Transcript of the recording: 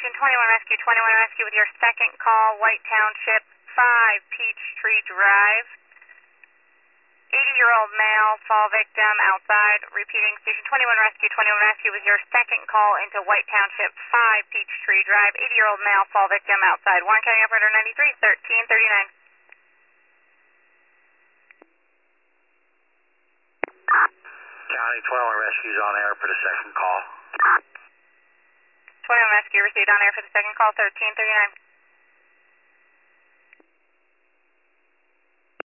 Station 21 Rescue, 21 Rescue with your second call, White Township, 5 Peachtree Drive. 80-year-old male, fall victim outside. Repeating, Station 21 Rescue, 21 Rescue with your second call into White Township, 5 Peachtree Drive. 80-year-old male, fall victim outside. Warren County Operator 93, 1339. County 21 Rescue's on air for the second call. 21 Rescue received on air for the second call, 1339.